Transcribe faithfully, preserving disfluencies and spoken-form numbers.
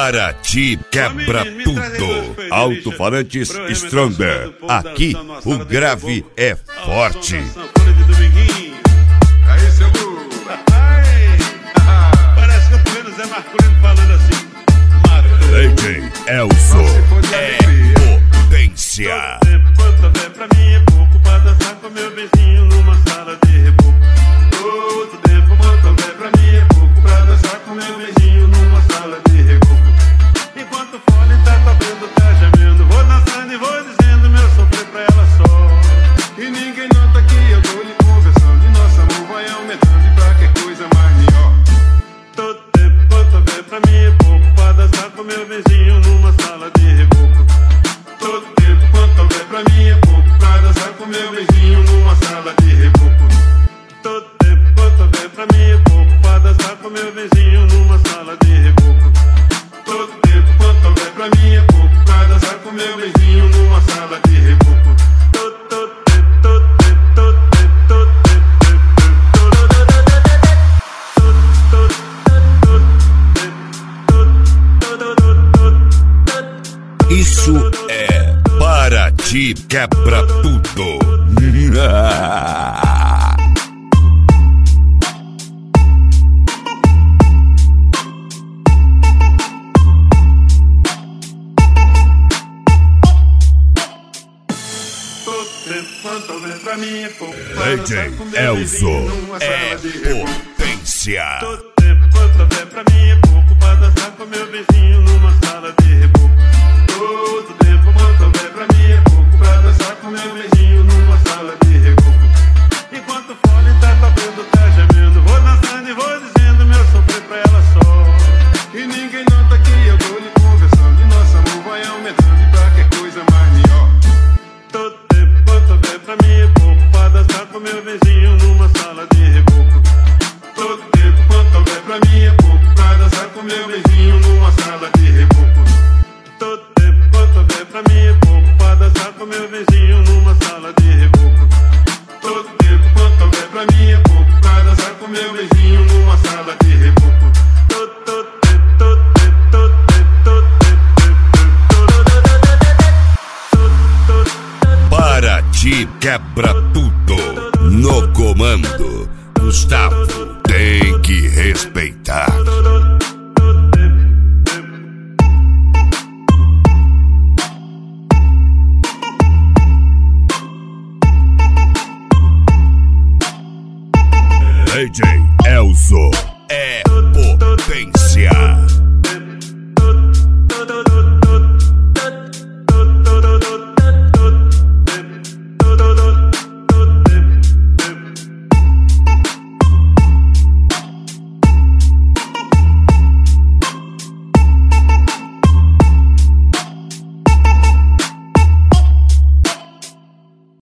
Paraty quebra tudo. Alto-falantes Stronger. Aqui o grave é forte. Aí, seu Lu. Parece que eu tô vendo o Zé Marcolino falando assim. D J Elson é potência. Quanto houver pra mim é pouco pra dançar com meu vizinho numa sala de reboco. Todo tempo, quanto houver pra mim é pouco pra dançar com meu vizinho numa sala de reboco. Enquanto o fone tá tocando, tá gemendo, vou dançando e vou dizendo meu sofrer pra ela só. E ninguém nota que eu tô lhe conversando e nosso amor vai aumentando e pra que coisa mais melhor. Todo tempo, quanto houver pra mim é pouco pra dançar com meu vizinho numa sala de reboco. Todo tempo, quanto houver pra mim é pouco pra dançar com meu vizinho numa sala de reboco. Todo tempo, quanto houver pra mim é pouco pra dançar com meu vizinho numa sala de reboco. Todo tempo, quanto houver pra mim é pouco pra dançar com meu vizinho numa sala de reboco. Todo, todo tempo, todo tempo, todo tempo, todo tempo, todo tempo. Isso é Paraty quebra tudo. Quanto houver pra mim é pouco D J Elson é potência. Todo tempo, quanto houver pra mim é pouco pra dançar com meu vizinho numa sala de reboco. Todo tempo, quanto houver pra mim é pouco pra dançar com meu vizinho numa sala de reboco. Enquanto o fone tá tocando, tá gemendo, vou dançando e vou dizendo meu sofrer pra ela só. E ninguém nota que eu tô lhe conversando e nosso amor vai aumentando e pra que coisa mais melhor. Todo tempo, quanto houver pra mim é pouco pra dançar com meu vizinho numa sala de reboco. Todo tempo, quanto houver pra mim é pouco pra dançar com meu vizinho numa sala de reboco. Todo tempo, quanto houver pra mim é pouco pra dançar com meu vizinho numa sala de reboco. Todo tempo, quanto houver pra mim é pouco pra dançar com meu vizinho numa sala de reboco. Todo, todo tempo, todo tempo, todo tempo, todo tempo. Paraty quebra tudo. No comando, Gustavo tem que respeitar. D J Elson é potência.